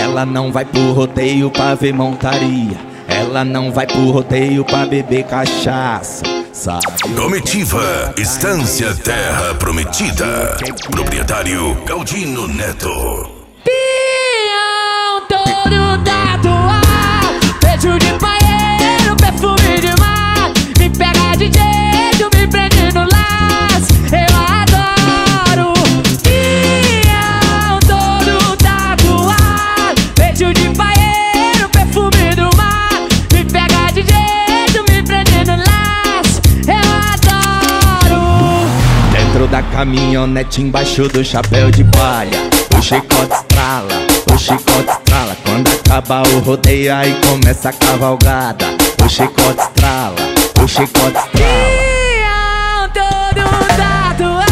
Ela não vai pro rodeio pra ver montaria. Ela não vai pro rodeio pra beber cachaça. Sabe? Comitiva Estância Terra Prometida. Proprietário Galdino Neto. Peão todo tatuado, beijo de paeiro, perfume de mar. Me pega de jeito, me prende no laço. Eu adoro. Peão todo tatuado, beijo de paeiro, perfume do mar. Me pega de jeito, me prende no laço. Eu adoro. Dentro da caminhonete, embaixo do chapéu de palha, o chicote estrala, o chicote estrala. Quando acaba o rodeio, aí começa a cavalgada. O chicote estrala, o chicote estrala. Peão todo tatuado.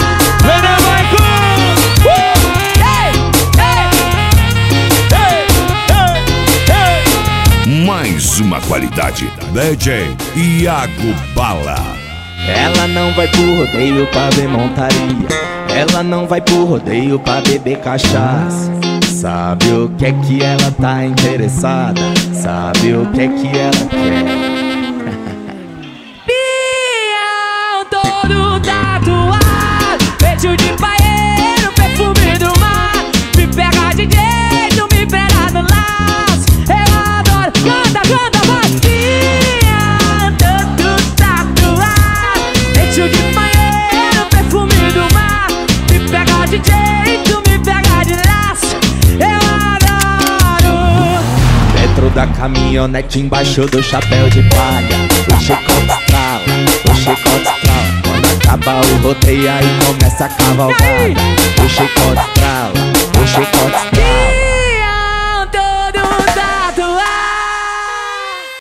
Mais uma qualidade. DJ Iago Bala. Ela não vai pro rodeio pra ver montaria. Ela não vai pro rodeio pra beber cachaça. Sabe o que é que ela tá interessada? Sabe o que é que ela quer? Peão todo tatuado, beijo de paeiro, perfume do mar. Me pega de jeito, me pega no laço. Eu adoro. Canta, canta, vai. Peão todo tatuado, beijo de paeiro, perfume do mar. Me pega de jeito, me pega de laço. Eu adoro. Dentro da caminhonete, embaixo do chapéu de palha, o chicote estrala, o chicote estrala. Quando acaba o rodeio, aí começa a cavalgada. O chicote estrala, o chicote estrala.